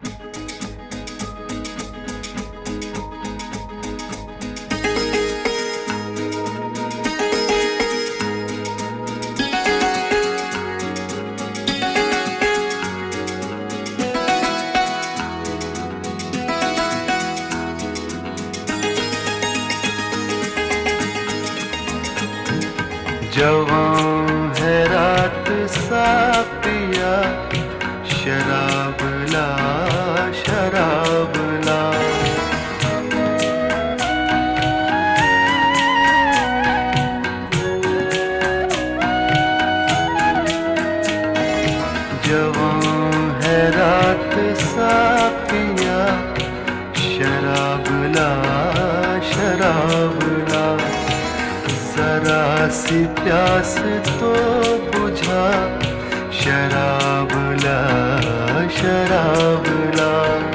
जवां है रात सा पिया, शराब ला शराब ला। जवां है रात सा पिया, शराब ला शराब ला। जरा सी प्यास तो बुझा, शराब ला शराब ला।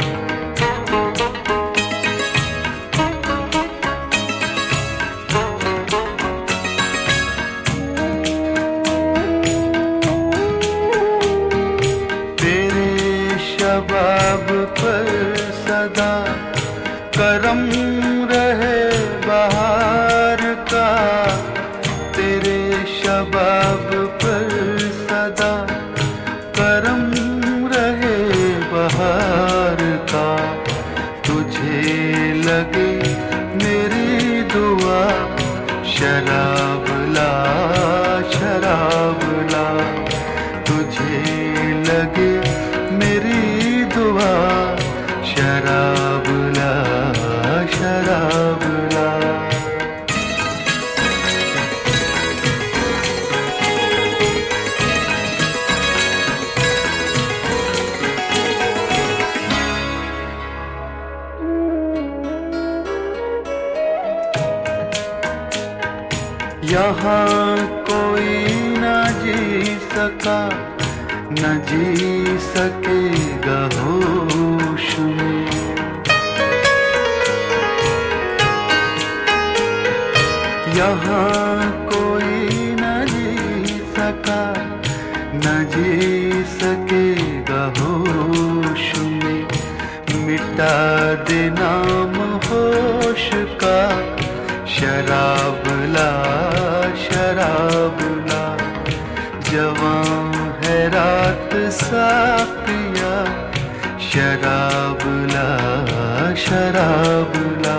तेरे शबाब पर सदा करम रहे बहार का, तेरे शबाब पर सदा करम रहे बहार का। तुझे लगे मेरी दुआ, शराब ला शराब ला। तुझे लगे मेरी दुआ, शराब ला शराब ला। यहाँ कोई न जी सका, न जी सकेगा होश में। यहाँ कोई न जी सका, न जी सकेगा होश में। मिटा दे नाम होश का, शराब ला शराब ला। जवां है रात सा पिया, शराब ला शराब ला।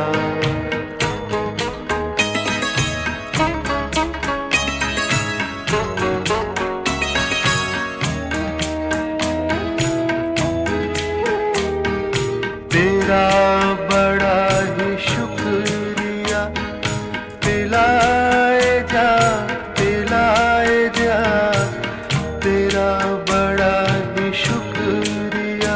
तेरा बड़ा ही शुक्रिया, पिलाए जा पिलाए जा। तेरा बड़ा ही शुक्रिया,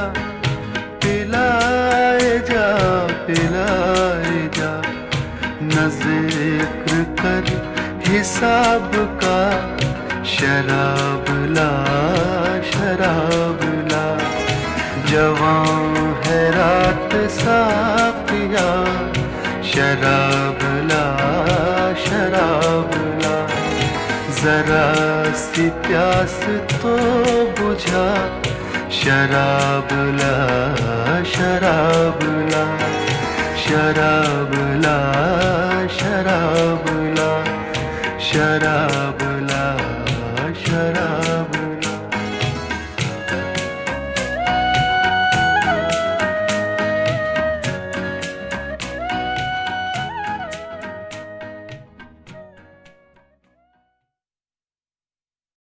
पिलाए जा पिलाए जा। न ज़िक्र कर हिसाब का, शराब ला शराब ला। जवां है रात सा पिया, शराब ला शराब ला। जरा सी प्यास तो बुझा, शराब ला शराब ला। शराब ला शराब ला शराब